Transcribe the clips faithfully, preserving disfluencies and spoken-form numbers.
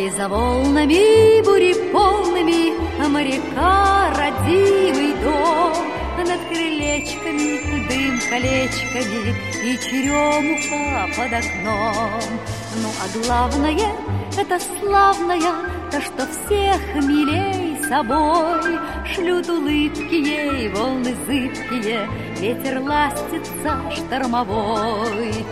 Ой, за волнами, бури полными, моряка родимый дом, над крылечками дым колечками и черемуха под окном. Ну, а главное, это славное, то, что всех милей собой шлют улыбки ей, волны зыбкие, ветер ластится штормовой.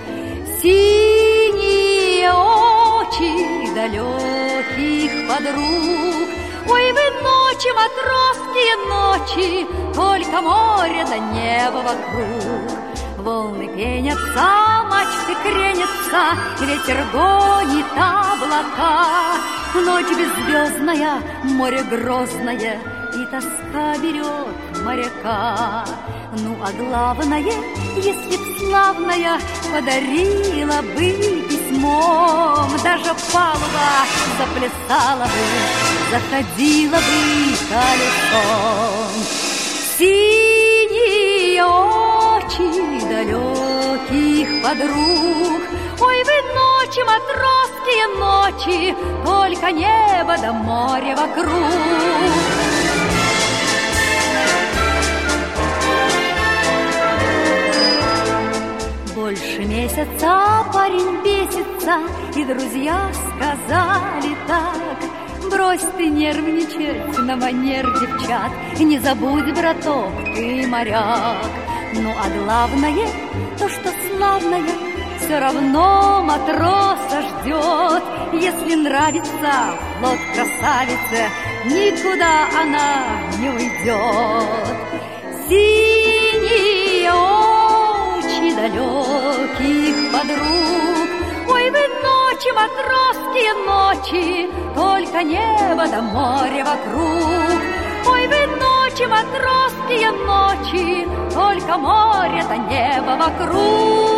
Синие очи далеких подруг, ой, вы ночи, матросские ночи, только море да небо вокруг. Волны пенятся, мачты кренятся, ветер гонит облака. Ночь беззвездная, море грозное, и тоска берет моряка. Ну, а главное, если б славная подарила бы письмом, даже палуба заплясала бы, заходила бы колесом. Синие очи далеких подруг, ой, вы ночи, матросские ночи, только небо да море вокруг. Больше месяца парень бесится, и друзья сказали так: брось ты нервничать на манер девчат, не забудь, браток, ты моряк. Ну, а главное, то, что славное, все равно матроса ждет. Если нравится флот красавице, никуда она не уйдет. Синие очи далеких подруг, ой, вы ночи, матросские ночи, только небо да море вокруг. Ой, вы ночи, матросские ночи, только море да небо вокруг.